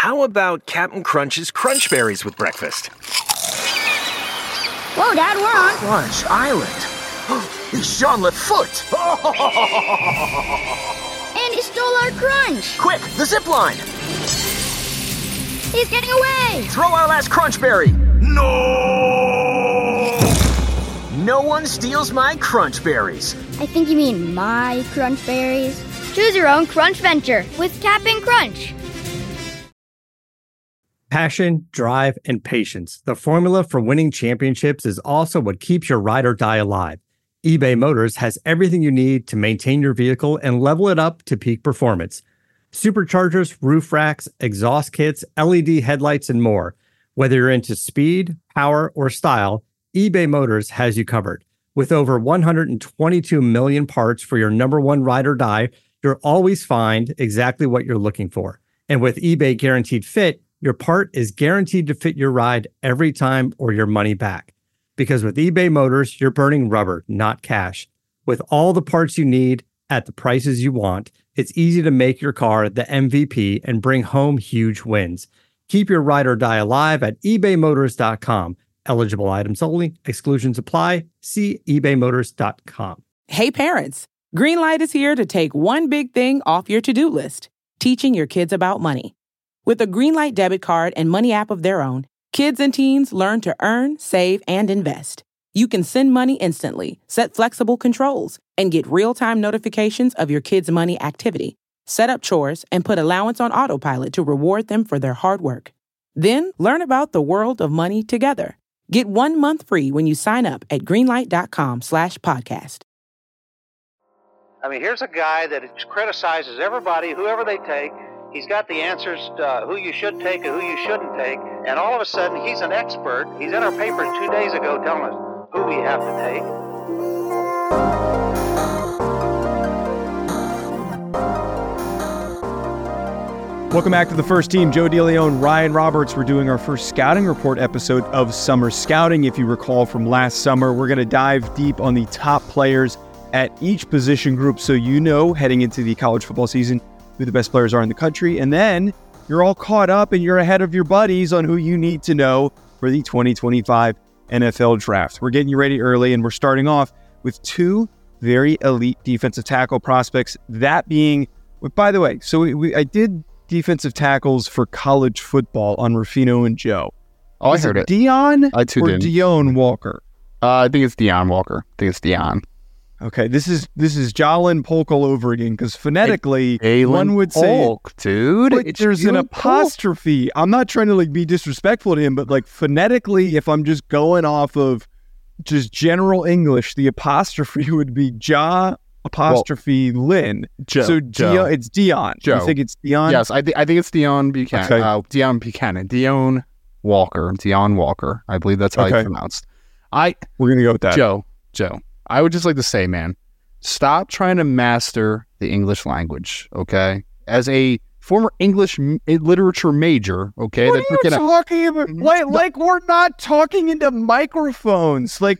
how about Captain Crunch's Crunch Berries with breakfast? Whoa, Dad, we're on Crunch Island. It's Jean-Luc Foot. And he stole our crunch. Quick, the zip line. He's getting away. Throw our last Crunch Berry. No! No one steals my Crunch Berries. I think you mean my crunch berries. Choose your own crunch venture with Cap'n Crunch. Passion, drive, and patience. The formula for winning championships is also what keeps your ride or die alive. eBay Motors has everything you need to maintain your vehicle and level it up to peak performance. Superchargers, roof racks, exhaust kits, LED headlights, and more. Whether you're into speed, power, or style, eBay Motors has you covered. With over 122 million parts for your number one ride or die, you'll always find exactly what you're looking for. And with eBay Guaranteed Fit, your part is guaranteed to fit your ride every time or your money back. Because with eBay Motors, you're burning rubber, not cash. With all the parts you need at the prices you want, it's easy to make your car the MVP and bring home huge wins. Keep your ride or die alive at ebaymotors.com. Eligible items only. Exclusions apply. See ebaymotors.com. Hey parents, Greenlight is here to take one big thing off your to-do list, teaching your kids about money. With a Greenlight debit card and money app of their own, kids and teens learn to earn, save, and invest. You can send money instantly, set flexible controls, and get real-time notifications of your kids' money activity. Set up chores and put allowance on autopilot to reward them for their hard work. Then learn about the world of money together. Get 1 month free when you sign up at greenlight.com/podcast. I mean, here's a guy that criticizes everybody, whoever they take. He's got the answers to who you should take and who you shouldn't take. And all of a sudden, he's an expert. He's in our papers 2 days ago telling us who we have to take. Welcome back to the first team. Joe DeLeon, Ryan Roberts. We're doing our first scouting report episode of Summer Scouting. If you recall from last summer, we're going to dive deep on the top players at each position group so you know, heading into the college football season, who the best players are in the country. And then you're all caught up and you're ahead of your buddies on who you need to know for the 2025 NFL Draft. We're getting you ready early, and we're starting off with two very elite defensive tackle prospects. That being, by the way, so I did defensive tackles for college football on Ruffino and Joe. Oh, I heard it. Deion I too or did. Deion Walker? I think it's Deion Walker. I think it's Deion. Okay, this is Jalen Polk all over again, because phonetically, Jalen one would Polk, say, dude. but there's an Jalen apostrophe. I'm not trying to be disrespectful to him, but phonetically, if I'm just going off of just general English, the apostrophe would be apostrophe Lynn. Joe. So Joe. It's Deion. Joe. You think it's Deion? Yes, I think it's Deion Buchanan. Okay. Deion Buchanan. Deion Walker. Deion Walker. I believe that's how it's pronounced. We're gonna go with that. Joe. I would just like to say, man, stop trying to master the English language, okay? As a former English literature major, okay? What are you talking about? We're not talking into microphones. What?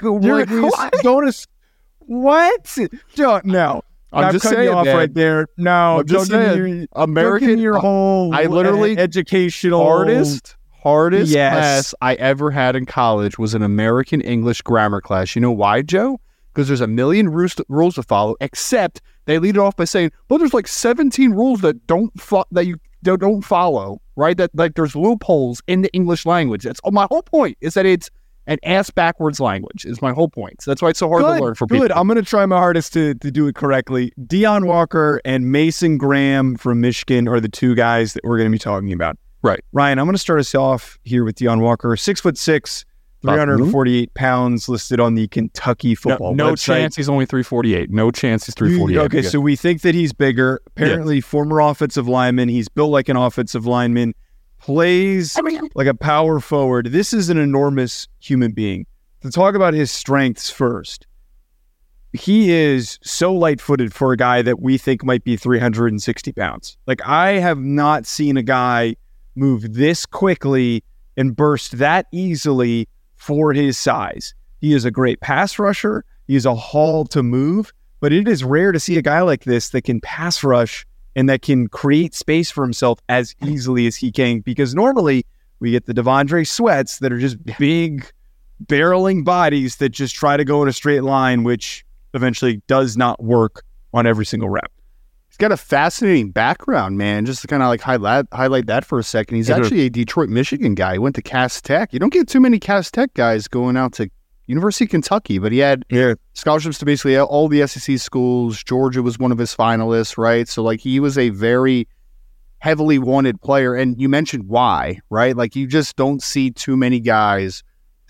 No. I'm just cutting saying, you off man. right there. No, I'm just saying, American, your whole I literally educational hardest Yes. class I ever had in college was an American English grammar class. You know why, Joe? Because there's a million rules to follow, except they lead it off by saying, well, there's 17 rules that you don't follow, right? That there's loopholes in the English language. That's my whole point, is that it's an ass backwards language, is my whole point. So that's why it's so hard to learn for people. Good. I'm going to try my hardest to do it correctly. Deion Walker and Mason Graham from Michigan are the two guys that we're going to be talking about. Right. Ryan, I'm going to start us off here with Deion Walker, 6'6", 348 pounds, listed on the Kentucky football no website. chance he's only 348. No chance he's 348. Okay, so we think that he's bigger. Apparently, former offensive lineman. He's built like an offensive lineman. Plays like a power forward. This is an enormous human being. To talk about his strengths first, he is so light-footed for a guy that we think might be 360 pounds. I have not seen a guy move this quickly and burst that easily for his size. He is a great pass rusher. He is a haul to move, but it is rare to see a guy like this that can pass rush and that can create space for himself as easily as he can. Because normally we get the Devondre Sweats that are just big, barreling bodies that just try to go in a straight line, which eventually does not work on every single rep. He's got a fascinating background, man. Just to kind of like highlight that for a second. He's actually a Detroit, Michigan guy. He went to Cass Tech. You don't get too many Cass Tech guys going out to University of Kentucky, but he had scholarships to basically all the SEC schools. Georgia was one of his finalists, right? So like he was a very heavily wanted player. And you mentioned why, right? Like you just don't see too many guys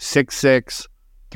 6'6",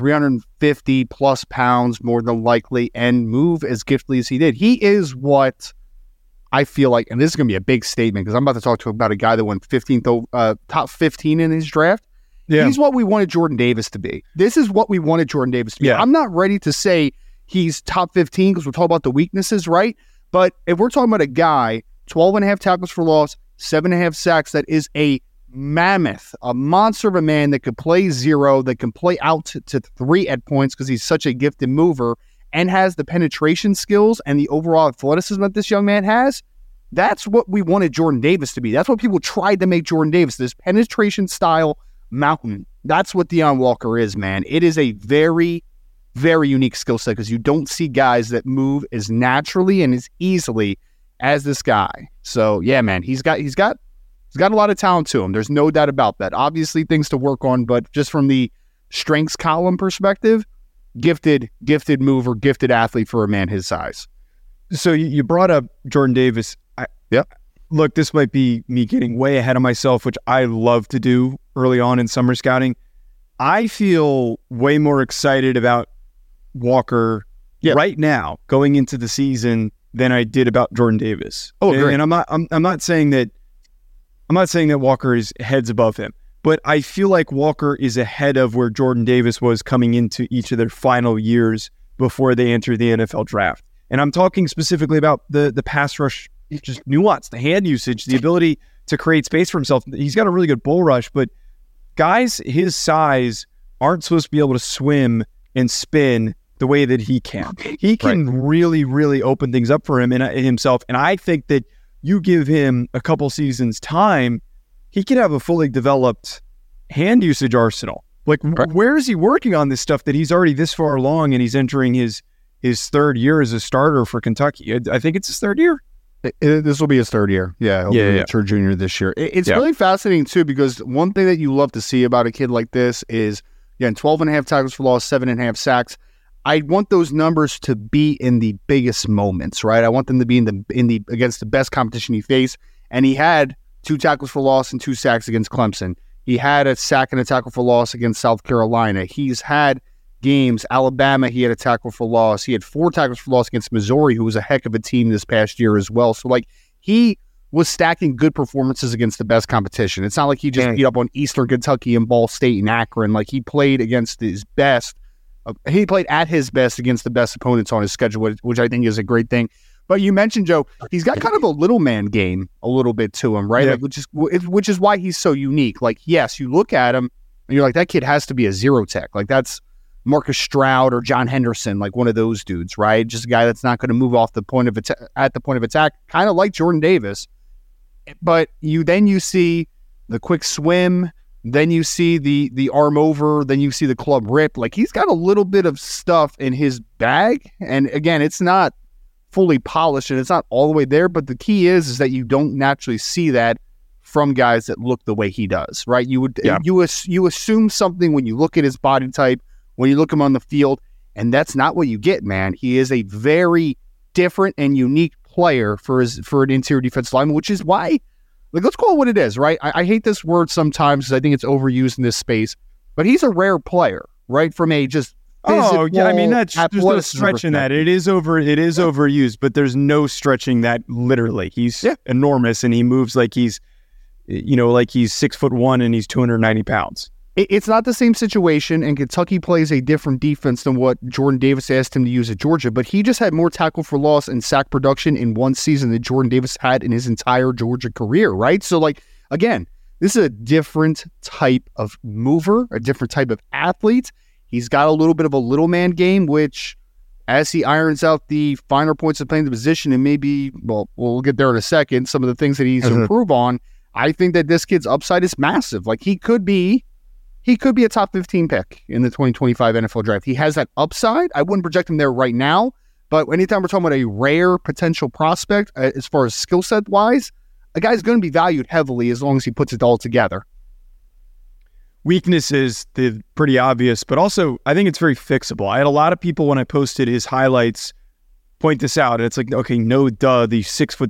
350 plus pounds more than likely, and move as giftedly as he did. He is what I feel like, and this is going to be a big statement because I'm about to talk to about a guy that went 15th, top 15 in his draft. Yeah. He's what we wanted Jordan Davis to be. This is what we wanted Jordan Davis to be. Yeah. I'm not ready to say he's top 15 because we're talking about the weaknesses, right? But if we're talking about a guy, 12.5 tackles for loss, 7.5 sacks, that is a mammoth, a monster of a man that could play 0, that can play out to 3 at points because he's such a gifted mover and has the penetration skills and the overall athleticism that this young man has. That's what we wanted Jordan Davis to be. That's what people tried to make Jordan Davis, this penetration style mountain. That's what Deone Walker is, man. It is a very, very unique skill set because you don't see guys that move as naturally and as easily as this guy. So yeah, man, he's got a lot of talent to him. There's no doubt about that. Obviously things to work on, but just from the strengths column perspective, gifted mover, gifted athlete for a man his size. So you brought up Jordan Davis. Look, this might be me getting way ahead of myself, which I love to do early on in summer scouting. I feel way more excited about Walker right now going into the season than I did about Jordan Davis. Oh, great. And I'm not saying that Walker is heads above him, but I feel like Walker is ahead of where Jordan Davis was coming into each of their final years before they enter the NFL draft. And I'm talking specifically about the pass rush, just nuance, the hand usage, the ability to create space for himself. He's got a really good bull rush, but guys his size aren't supposed to be able to swim and spin the way that he can. He can really, really open things up for him and himself. And I think that you give him a couple seasons time, he could have a fully developed hand usage arsenal. Like, where is he working on this stuff that he's already this far along and he's entering his third year as a starter for Kentucky? I think it's his third year. This will be his third year. Yeah, he'll be a mature junior this year. It's really fascinating, too, because one thing that you love to see about a kid like this is, again, 12.5 tackles for loss, 7.5 sacks. I want those numbers to be in the biggest moments, right? I want them to be in the against the best competition he faced. And he had 2 tackles for loss and 2 sacks against Clemson. He had a sack and a tackle for loss against South Carolina. He's had games, Alabama, he had a tackle for loss. He had 4 tackles for loss against Missouri, who was a heck of a team this past year as well. So, like, he was stacking good performances against the best competition. It's not like he just beat up on Eastern Kentucky and Ball State and Akron. Like, he played against his best. He played at his best against the best opponents on his schedule, which I think is a great thing. But you mentioned, Joe, he's got kind of a little man game a little bit to him, right? Yeah. Like, which is why he's so unique. Like, yes, you look at him and you're like, that kid has to be a zero tech. Like, that's Marcus Stroud or John Henderson, like one of those dudes, right? Just a guy that's not going to move off the point of at the point of attack, kind of like Jordan Davis. But you see the quick swim, then you see the arm over, then you see the club rip. Like, he's got a little bit of stuff in his bag. And again, it's not fully polished and it's not all the way there, but the key is that you don't naturally see that from guys that look the way he does, right? You assume something when you look at his body type, when you look him on the field, and that's not what you get, man. He is a very different and unique player for an interior defensive lineman, which is why, like, let's call it what it is, right? I hate this word sometimes because I think it's overused in this space, but he's a rare player, right? From a just physical, I mean, there's no stretching that. It is overused, but there's no stretching that literally. He's enormous and he moves like he's, like he's 6'1" and he's 290 pounds. It's not the same situation, and Kentucky plays a different defense than what Jordan Davis asked him to use at Georgia, but he just had more tackle for loss and sack production in one season than Jordan Davis had in his entire Georgia career, right? So, like, again, this is a different type of mover, a different type of athlete. He's got a little bit of a little man game, which as he irons out the finer points of playing the position and maybe, well, we'll get there in a second, some of the things that he needs to improve on, I think that this kid's upside is massive. Like, he could be a top 15 pick in the 2025 NFL draft. He has that upside. I wouldn't project him there right now, but anytime we're talking about a rare potential prospect, as far as skill set wise, a guy's going to be valued heavily as long as he puts it all together. Weaknesses, they're pretty obvious, but also I think it's very fixable. I had a lot of people when I posted his highlights point this out, and it's like, okay, no duh, the 6'6",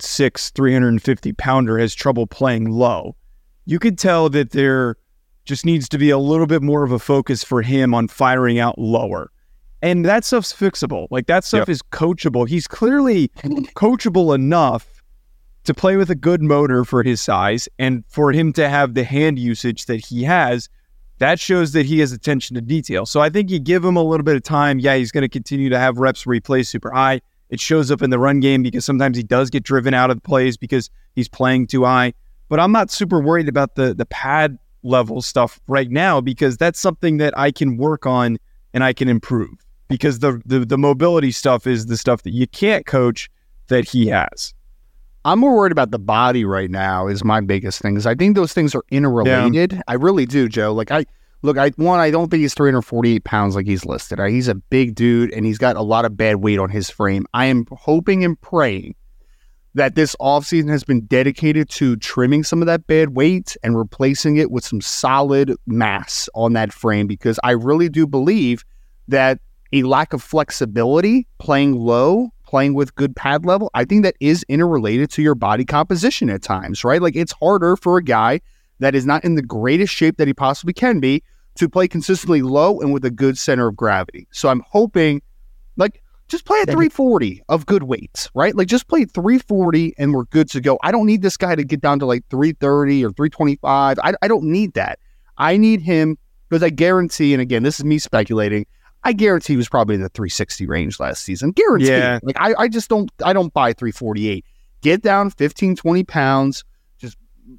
350-pounder has trouble playing low. You could tell that there just needs to be a little bit more of a focus for him on firing out lower. And that stuff's fixable. Like, that stuff is coachable. He's clearly coachable enough to play with a good motor for his size, and for him to have the hand usage that he has, that shows that he has attention to detail. So I think you give him a little bit of time. Yeah, he's going to continue to have reps where he plays super high. It shows up in the run game because sometimes he does get driven out of the plays because he's playing too high. But I'm not super worried about the pad level stuff right now, because that's something that I can work on and I can improve, because the mobility stuff is the stuff that you can't coach that he has. I'm more worried about the body right now is my biggest thing, because I think those things are interrelated. Yeah. I really do, Joe. Like, I don't think he's 348 pounds like he's listed. Right? He's a big dude, and he's got a lot of bad weight on his frame. I am hoping and praying that this offseason has been dedicated to trimming some of that bad weight and replacing it with some solid mass on that frame, because I really do believe that a lack of flexibility, playing low, playing with good pad level, I think that is interrelated to your body composition at times, right? Like, it's harder for a guy that is not in the greatest shape that he possibly can be to play consistently low and with a good center of gravity. So I'm hoping, like, just play at 340 of good weights, right? Like, just play 340 and we're good to go. I don't need this guy to get down to like 330 or 325. I don't need that. I need him, because I guarantee, and again, this is me speculating, I guarantee he was probably in the 360 range last season. Guarantee. Yeah. Like, I just don't buy 348. Get down 15, 20 pounds, just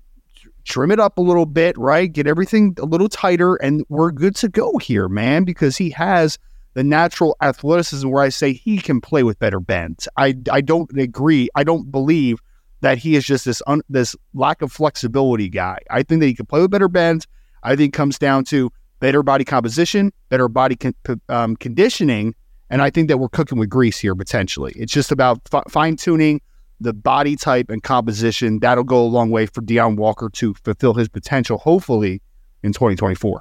trim it up a little bit, right? Get everything a little tighter, and we're good to go here, man, because he has the natural athleticism where I say he can play with better bends. I don't agree. I don't believe that he is just this lack of flexibility guy. I think that he can play with better bends. I think it comes down to better body composition, better body conditioning, and I think that we're cooking with grease here potentially. It's just about fine-tuning the body type and composition. That'll go a long way for Deone Walker to fulfill his potential, hopefully, in 2024.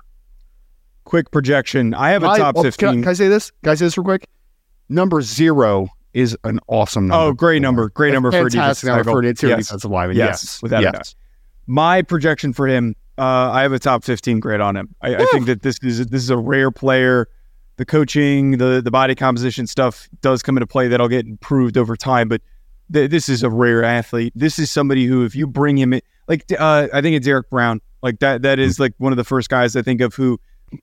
Quick projection. I have a top 15. Can I say this? Can I say this real quick? Number 0 is an awesome number. Oh, great number. Great number for a defensive tackle. For an interior defensive lineman. Yes, without a doubt. My projection for him, I have a top 15 grade on him. I think that this is a rare player. The coaching, the body composition stuff does come into play. That'll get improved over time, but this is a rare athlete. This is somebody who, if you bring him in, like I think it's Derek Brown, like that is like one of the first guys I think of who,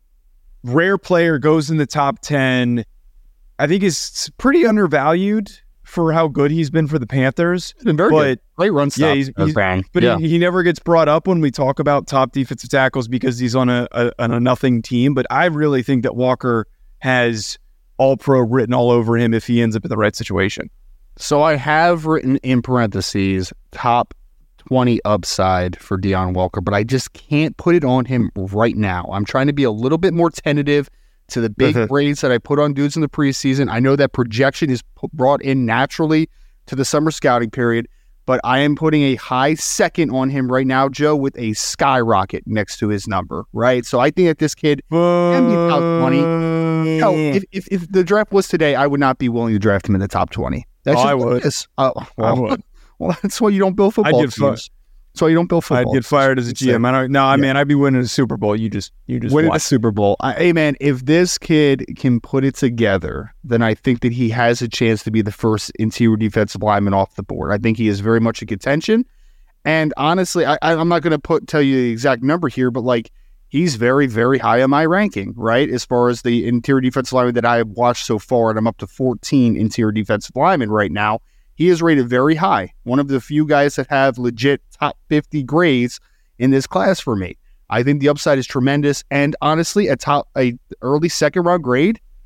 rare player, goes in the top 10. I think is pretty undervalued for how good he's been for the Panthers. He's been very good. Great run stop. Yeah, he never gets brought up when we talk about top defensive tackles because he's on a nothing team. But I really think that Walker has all-pro written all over him if he ends up in the right situation. So I have written in parentheses top 20 upside for Deone Walker, but I just can't put it on him right now. I'm trying to be a little bit more tentative to the big grades that I put on dudes in the preseason. I know that projection is brought in naturally to the summer scouting period, but I am putting a high second on him right now, Joe, with a skyrocket next to his number, right? So I think that this kid can be top 20. Hell, if the draft was today, I would not be willing to draft him in the top 20. I would. I would. Well, that's why you don't build football teams. That's why you don't build football. I'd get fired as a GM. Man, I'd be winning a Super Bowl. You just winning a Super Bowl. Hey, man, if this kid can put it together, then I think that he has a chance to be the first interior defensive lineman off the board. I think he is very much in contention. And honestly, I'm not going to tell you the exact number here, but like, he's very, very high on my ranking, right? As far as the interior defensive lineman that I have watched so far, and I'm up to 14 interior defensive linemen right now. He is rated very high. One of the few guys that have legit top 50 grades in this class for me. I think the upside is tremendous. And honestly, a early second round grade,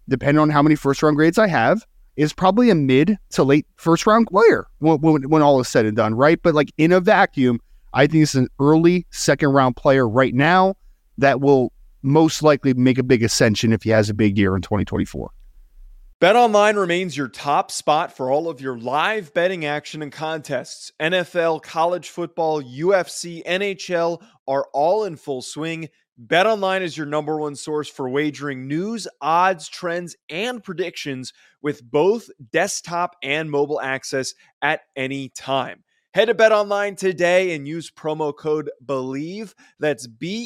depending on how many first-round grades I have, is probably a mid to late first-round player when all is said and done, right? But like in a vacuum, I think it's an early second-round player right now that will most likely make a big ascension if he has a big year in 2024. BetOnline remains your top spot for all of your live betting action and contests. NFL, college football, UFC, NHL are all in full swing. BetOnline is your number one source for wagering news, odds, trends, and predictions with both desktop and mobile access at any time. Head to BetOnline today and use promo code BELIEVE, that's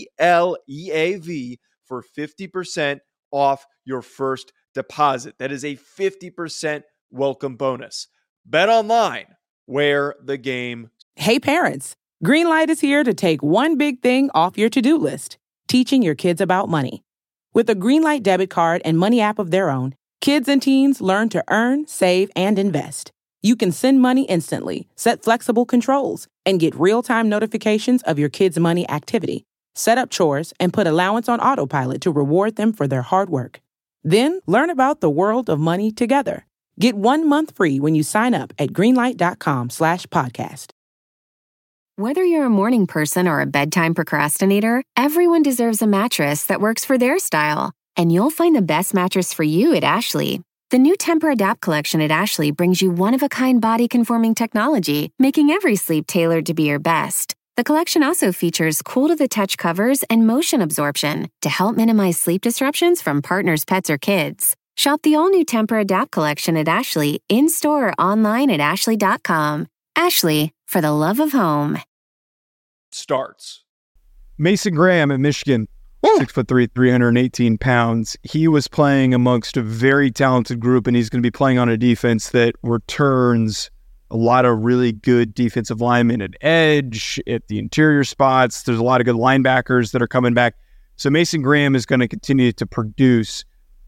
BLEAV, for 50% off your first deposit. That is a 50% welcome bonus. BetOnline, where the game. Hey parents, Greenlight is here to take one big thing off your to-do list, teaching your kids about money. With a Greenlight debit card and money app of their own, kids and teens learn to earn, save, and invest. You can send money instantly, set flexible controls, and get real-time notifications of your kids' money activity. Set up chores and put allowance on autopilot to reward them for their hard work. Then learn about the world of money together. Get 1 month free when you sign up at greenlight.com/podcast. Whether you're a morning person or a bedtime procrastinator, everyone deserves a mattress that works for their style. And you'll find the best mattress for you at Ashley. The new Temper-Adapt collection at Ashley brings you one-of-a-kind body-conforming technology, making every sleep tailored to be your best. The collection also features cool-to-the-touch covers and motion absorption to help minimize sleep disruptions from partners, pets, or kids. Shop the all-new Temper-Adapt collection at Ashley, in-store or online at ashley.com. Ashley, for the love of home. Starts. Mason Graham at Michigan, 6'3", 318 pounds. He was playing amongst a very talented group, and he's going to be playing on a defense that returns a lot of really good defensive linemen at edge, at the interior spots. There's a lot of good linebackers that are coming back. So Mason Graham is going to continue to produce.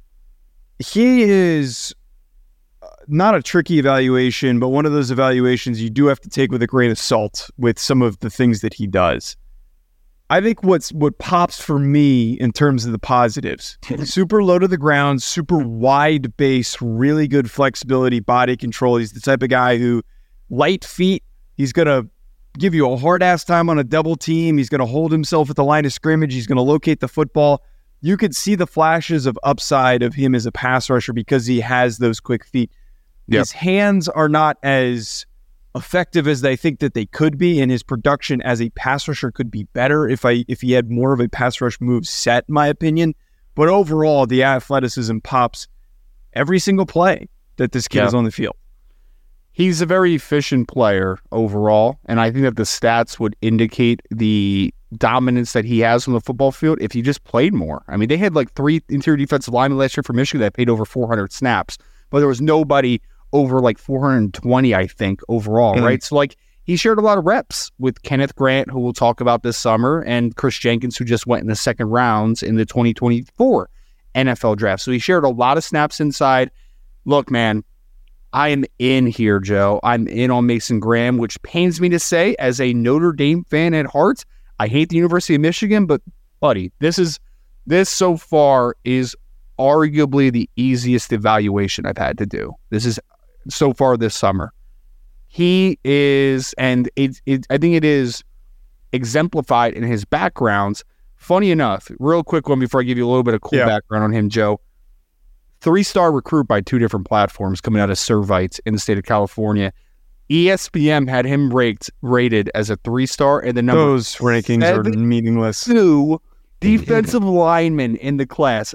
He is not a tricky evaluation, but one of those evaluations you do have to take with a grain of salt with some of the things that he does. I think what pops for me in terms of the positives, super low to the ground, super wide base, really good flexibility, body control. He's the type of guy who light feet. He's going to give you a hard ass time on a double team. He's going to hold himself at the line of scrimmage. He's going to locate the football. You could see the flashes of upside of him as a pass rusher because he has those quick feet. Yep. His hands are not as effective as they think that they could be, and his production as a pass rusher could be better if he had more of a pass rush move set, in my opinion. But overall, the athleticism pops every single play that this kid is on the field. He's a very efficient player overall, and I think that the stats would indicate the dominance that he has on the football field if he just played more. I mean, they had like 3 interior defensive linemen last year for Michigan that played over 400 snaps, but there was nobody over like 420, I think, overall, right? So like he shared a lot of reps with Kenneth Grant, who we'll talk about this summer, and Chris Jenkins, who just went in the second rounds in the 2024 NFL draft. So he shared a lot of snaps inside. Look, man, I am in here, Joe. I'm in on Mason Graham, which pains me to say as a Notre Dame fan at heart. I hate the University of Michigan, but buddy, this so far is arguably the easiest evaluation I've had to do. This is so far this summer. He is, and I think it is exemplified in his backgrounds. Funny enough, real quick one before I give you a little bit of cool background on him, Joe. 3-star recruit by 2 different platforms coming out of Servite in the state of California. ESPN had him rated as a 3-star, and the number those rankings are meaningless. 2 defensive linemen in the class.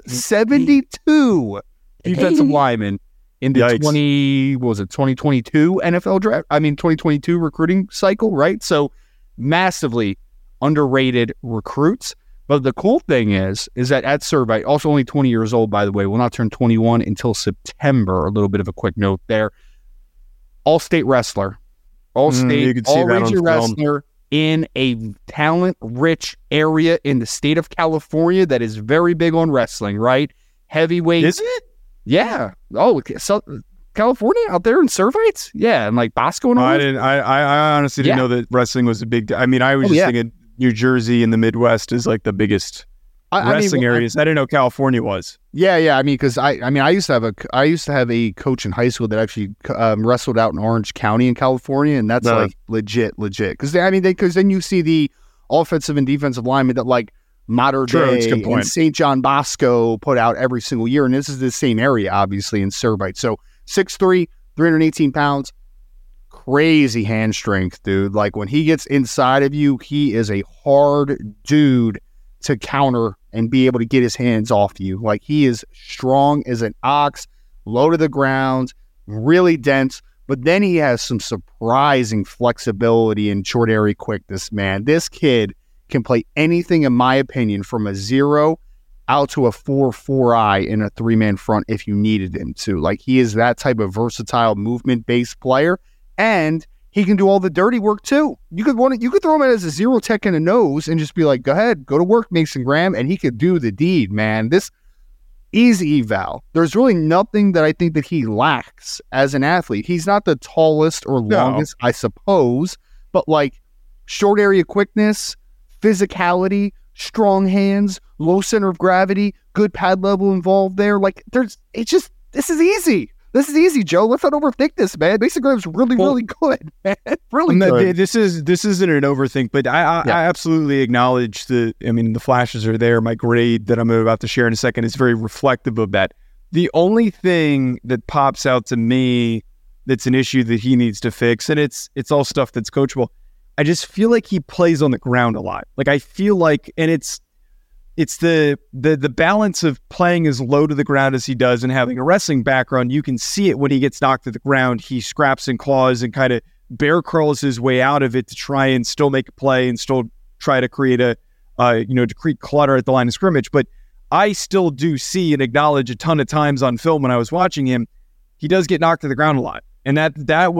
72 defensive linemen in the 2022 NFL draft? 2022 recruiting cycle, right? So massively underrated recruits. But the cool thing is that at Servite, also only 20 years old, by the way, will not turn 21 until September. A little bit of a quick note there. All-state wrestler. All-state, all-region wrestler in a talent-rich area in the state of California that is very big on wrestling, right? Heavyweight. Is it? Yeah. Oh, so California out there in Servites? Yeah, and like Bosco and all that? I honestly didn't know that wrestling was a big... I was just thinking New Jersey and the Midwest is like the biggest wrestling areas. I didn't know California was. Yeah. I mean, because I used to have a coach in high school that actually wrestled out in Orange County in California, and that's like legit. Because then you see the offensive and defensive linemen that like Mater Dei and St. John Bosco put out every single year, and this is the same area, obviously, in Servite. So 6'3", 318 pounds, crazy hand strength, dude. Like when he gets inside of you, he is a hard dude to counter and be able to get his hands off you. Like he is strong as an ox, low to the ground, really dense, but then he has some surprising flexibility and short area quickness, man. This kid can play anything, in my opinion, from a 0 out to a 4-4-eye in a 3-man front if you needed him to. Like he is that type of versatile movement-based player, and he can do all the dirty work too. You could throw him in as a 0 tech in a nose and just be like, go ahead, go to work, Mason Graham, and he could do the deed, man. This easy eval. There's really nothing that I think that he lacks as an athlete. He's not the tallest or longest, I suppose, but like short area quickness, physicality, strong hands, low center of gravity, good pad level involved there. Like this is easy. This is easy, Joe. Let's not overthink this, man. Mason Graham's really good, man. Really good. This isn't an overthink, but I absolutely acknowledge the flashes are there. My grade that I'm about to share in a second is very reflective of that. The only thing that pops out to me that's an issue that he needs to fix, and it's all stuff that's coachable, I just feel like he plays on the ground a lot. Like I feel like, and it's the balance of playing as low to the ground as he does and having a wrestling background. You can see it when he gets knocked to the ground. He scraps and claws and kind of bear crawls his way out of it to try and still make a play and still try to create to create clutter at the line of scrimmage. But I still do see and acknowledge a ton of times on film when I was watching him, he does get knocked to the ground a lot. And that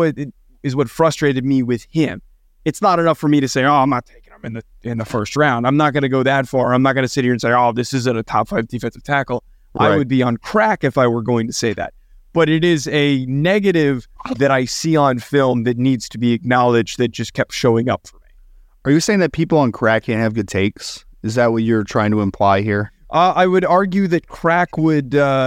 is what frustrated me with him. It's not enough for me to say, I'm not taking him in the first round. I'm not going to go that far. I'm not going to sit here and say, this isn't a top 5 defensive tackle. Right. I would be on crack if I were going to say that. But it is a negative that I see on film that needs to be acknowledged that just kept showing up for me. Are you saying that people on crack can't have good takes? Is that what you're trying to imply here? I would argue that crack would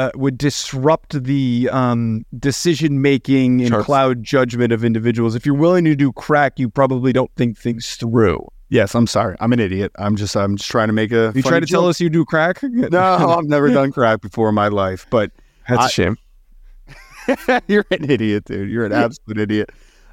disrupt the decision-making and cloud judgment of individuals. If you're willing to do crack, you probably don't think things through. Yes, I'm sorry. I'm an idiot. I'm just trying to make a You trying to tell us you do crack? No, I've never done crack before in my life, but that's a shame. You're an idiot, dude. You're an absolute idiot.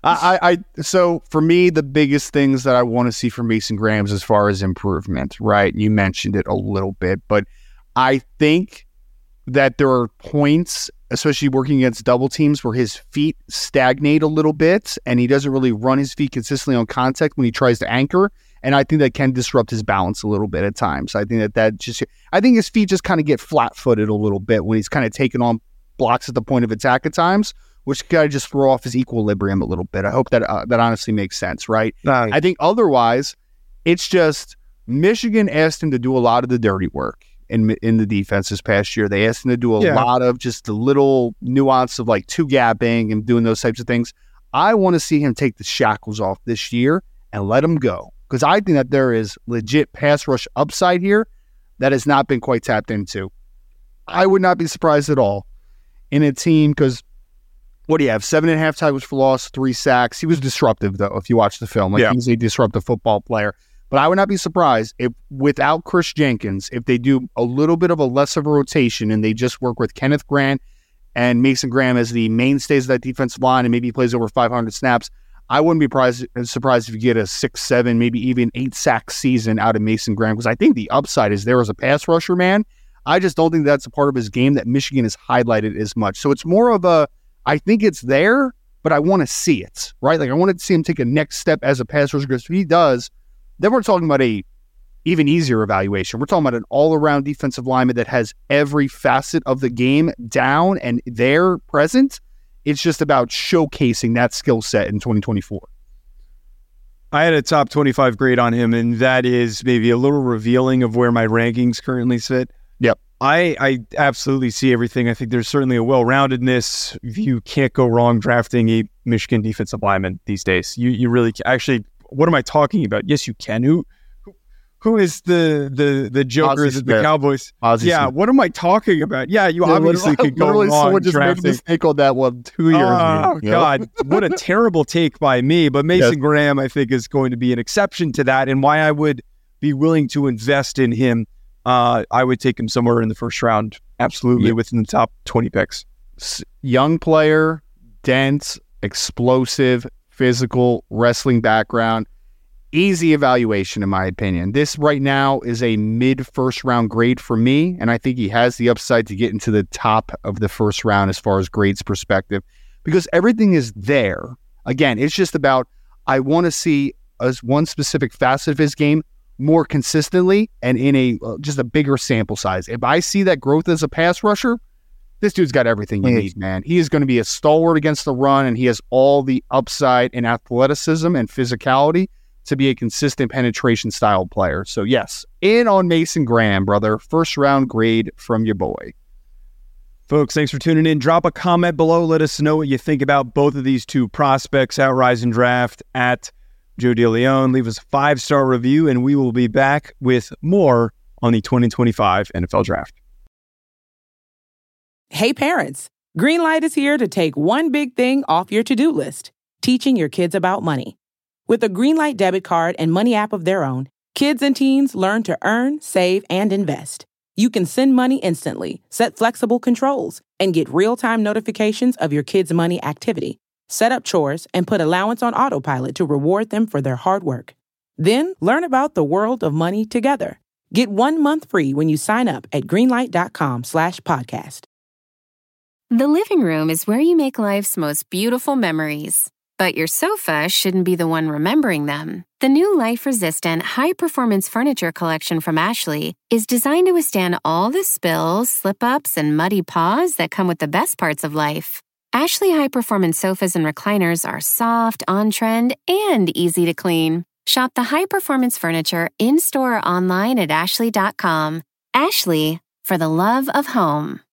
So for me, the biggest things that I want to see from Mason Graham as far as improvement, right? You mentioned it a little bit, but I think that there are points, especially working against double teams, where his feet stagnate a little bit and he doesn't really run his feet consistently on contact when he tries to anchor. And I think that can disrupt his balance a little bit at times. I think I think his feet just kind of get flat-footed a little bit when he's kind of taking on blocks at the point of attack at times, which kind of just throw off his equilibrium a little bit. I hope that that honestly makes sense, right? I think otherwise, it's just Michigan asked him to do a lot of the dirty work in the defense this past year. They asked him to do a lot of just the little nuance of like two-gapping and doing those types of things. I want to see him take the shackles off this year and let him go, because I think that there is legit pass rush upside here that has not been quite tapped into. I would not be surprised at all in a team, because what do you have? 7.5 tackles for loss, 3 sacks. He was disruptive, though, if you watch the film. He's a disruptive football player. But I would not be surprised if, without Chris Jenkins, if they do a little bit of a less of a rotation and they just work with Kenneth Grant and Mason Graham as the mainstays of that defensive line, and maybe he plays over 500 snaps. I wouldn't be surprised if you get a 6, 7, maybe even 8 sack season out of Mason Graham, because I think the upside is there as a pass rusher, man. I just don't think that's a part of his game that Michigan has highlighted as much. So it's more of I think it's there, but I want to see it, right? Like I want to see him take a next step as a pass rusher, because if he does, then we're talking about a even easier evaluation. We're talking about an all-around defensive lineman that has every facet of the game down and there present. It's just about showcasing that skill set in 2024. I had a top 25 grade on him, and that is maybe a little revealing of where my rankings currently sit. Yep. I absolutely see everything. I think there's certainly a well-roundedness. You can't go wrong drafting a Michigan defensive lineman these days. You really actually, what am I talking about? Yes, you can. Who is the Joker that the Cowboys? Smith. What am I talking about? Yeah, you obviously could go wrong. Someone just made a mistake on that one 2 years ago. Oh, God. What a terrible take by me. But Mason Graham, I think, is going to be an exception to that, and why I would be willing to invest in him. I would take him somewhere in the first round, absolutely, within the top 20 picks. Young player, dense, explosive, physical, wrestling background. Easy evaluation, in my opinion. This right now is a mid-first round grade for me, and I think he has the upside to get into the top of the first round as far as grades perspective, because everything is there. Again, it's just about, I want to see one specific facet of his game more consistently and in a just a bigger sample size. If I see that growth as a pass rusher, this dude's got everything you need, man. He is going to be a stalwart against the run, and he has all the upside in athleticism and physicality to be a consistent penetration style player. So yes, in on Mason Graham, brother. First round grade from your boy. Folks, thanks for tuning in. Drop a comment below. Let us know what you think about both of these two prospects at Rise and Draft at Joe DeLeon. Leave us a 5-star review, and we will be back with more on the 2025 NFL Draft. Hey parents, Greenlight is here to take one big thing off your to-do list, teaching your kids about money. With a Greenlight debit card and money app of their own, kids and teens learn to earn, save, and invest. You can send money instantly, set flexible controls, and get real-time notifications of your kids' money activity. Set up chores and put allowance on autopilot to reward them for their hard work. Then learn about the world of money together. Get 1 month free when you sign up at greenlight.com/podcast. The living room is where you make life's most beautiful memories. But your sofa shouldn't be the one remembering them. The new life-resistant, high-performance furniture collection from Ashley is designed to withstand all the spills, slip-ups, and muddy paws that come with the best parts of life. Ashley high-performance sofas and recliners are soft, on-trend, and easy to clean. Shop the high-performance furniture in-store or online at ashley.com. Ashley, for the love of home.